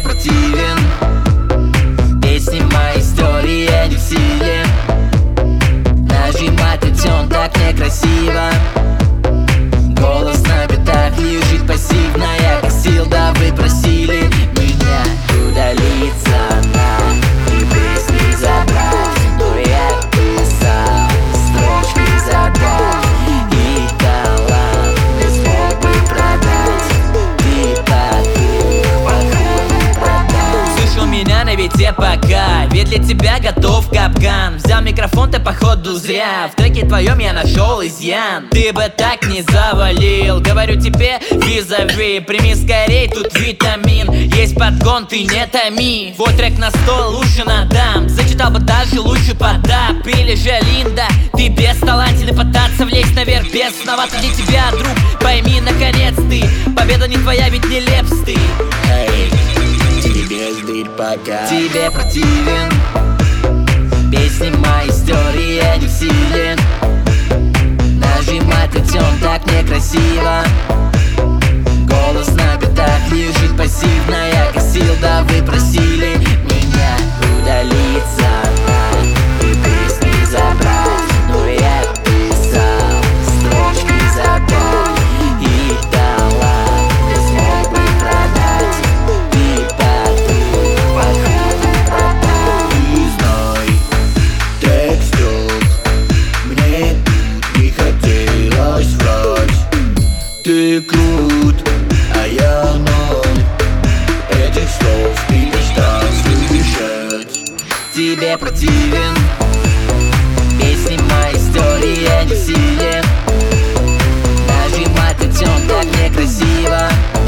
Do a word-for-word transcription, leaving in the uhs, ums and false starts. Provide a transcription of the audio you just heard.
тебе противен. Песни мои, история не в силе. Нажимать ведь так некрасиво. Голос на битах лежит пассивно. Я косил, да вы просили меня удалиться на и песни забрать. Но я писал, строчки забрать. И талант не смог бы продать. Ты таких походу продать. Слышал меня на вите пока, ведь для тебя готов капкан. Взял микрофон, ты походу зря. В треке твоем я нашел изъян. Ты бы так не завалил. Говорю тебе, визави, прими скорей, тут витамин. Есть подгон, ты не томи. Вот трек на стол, лучше надам. Зачитал бы даже лучше подап. Или же Линда, ты бесталантен. Пытаться влезть наверх бесновато для тебя, друг. Пойми, наконец ты, победа не твоя, ведь не лепс ты. Эй, тебе ждать пока. Тебе противен. Песни мои, история не в силе. Нажимать ведь он так некрасиво. Голос на битах лежит пассивно. Я косил, да вы просили меня удалиться на и песни забрать. Но я писал, строчки забрать. И талант не смог бы продать. Ты таких походу продать. И знай, текстов мне тут не хотелось врать. Ты крут, а я ноль. Этих слов ты не стал слышать. Тебе противен. Песни мои, история не в силе. Нажимать ведь он так некрасиво.